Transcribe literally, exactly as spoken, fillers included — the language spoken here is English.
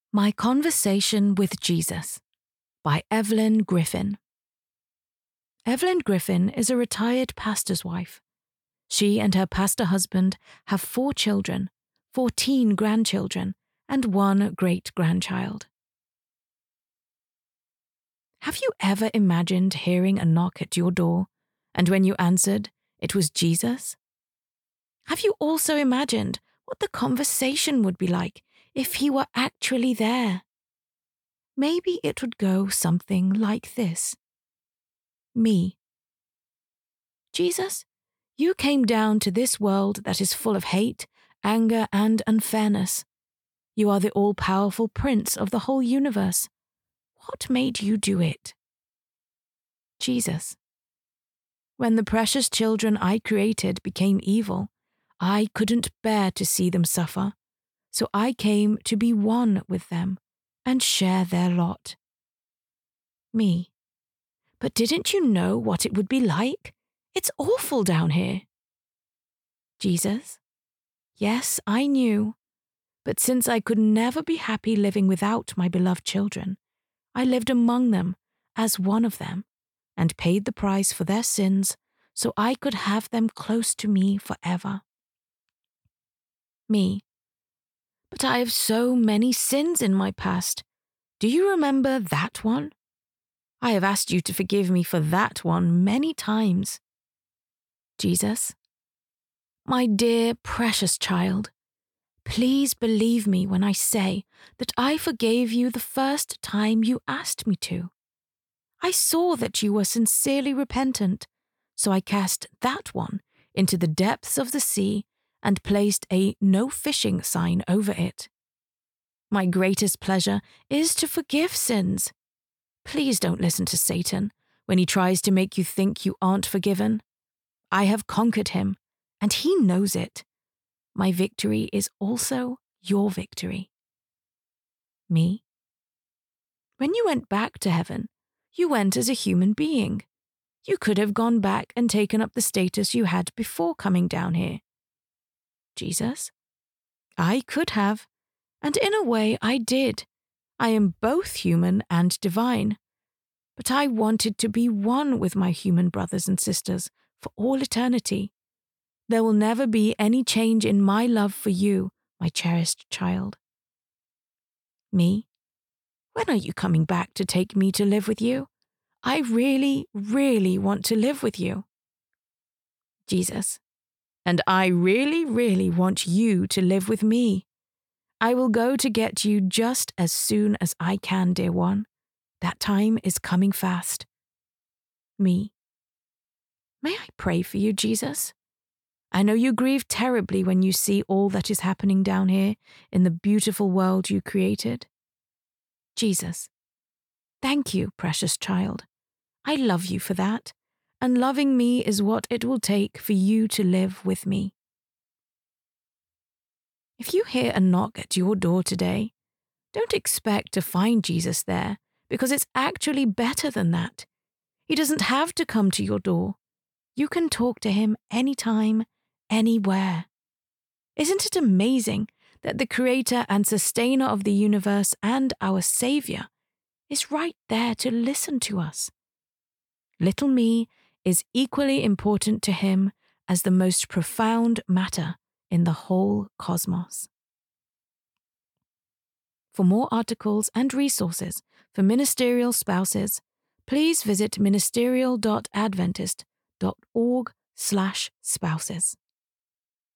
My Conversation with Jesus by Evelyn Griffin. Evelyn Griffin is a retired pastor's wife. She and her pastor husband have four children, fourteen grandchildren, and one great-grandchild. Have you ever imagined hearing a knock at your door, and when you answered, it was Jesus? Have you also imagined what the conversation would be like if he were actually there? Maybe it would go something like this. Me. Jesus, you came down to this world that is full of hate, anger, and unfairness. You are the all-powerful Prince of the whole universe. What made you do it? Jesus. When the precious children I created became evil, I couldn't bear to see them suffer, so I came to be one with them and share their lot. Me. But didn't you know what it would be like? It's awful down here. Jesus. Yes, I knew. But since I could never be happy living without my beloved children, I lived among them as one of them and paid the price for their sins so I could have them close to me forever. Me. But I have so many sins in my past. Do you remember that one? I have asked you to forgive me for that one many times. Jesus. My dear, precious child, please believe me when I say that I forgave you the first time you asked me to. I saw that you were sincerely repentant, so I cast that one into the depths of the sea and placed a no fishing sign over it. My greatest pleasure is to forgive sins. Please don't listen to Satan when he tries to make you think you aren't forgiven. I have conquered him, and he knows it. My victory is also your victory. Me. When you went back to heaven, you went as a human being. You could have gone back and taken up the status you had before coming down here. Jesus. I could have, and in a way I did. I am both human and divine. But I wanted to be one with my human brothers and sisters for all eternity. There will never be any change in my love for you, my cherished child. Me? When are you coming back to take me to live with you? I really, really want to live with you. Jesus. And I really, really want you to live with me. I will go to get you just as soon as I can, dear one. That time is coming fast. Me. May I pray for you, Jesus? I know you grieve terribly when you see all that is happening down here in the beautiful world you created. Jesus. Thank you, precious child. I love you for that, and loving me is what it will take for you to live with me. If you hear a knock at your door today, don't expect to find Jesus there, because it's actually better than that. He doesn't have to come to your door. You can talk to him anytime, anywhere. Isn't it amazing that the creator and sustainer of the universe and our savior is right there to listen to us? Little me is equally important to him as the most profound matter in the whole cosmos. For more articles and resources for ministerial spouses, please visit ministerial dot adventist dot org slash spouses.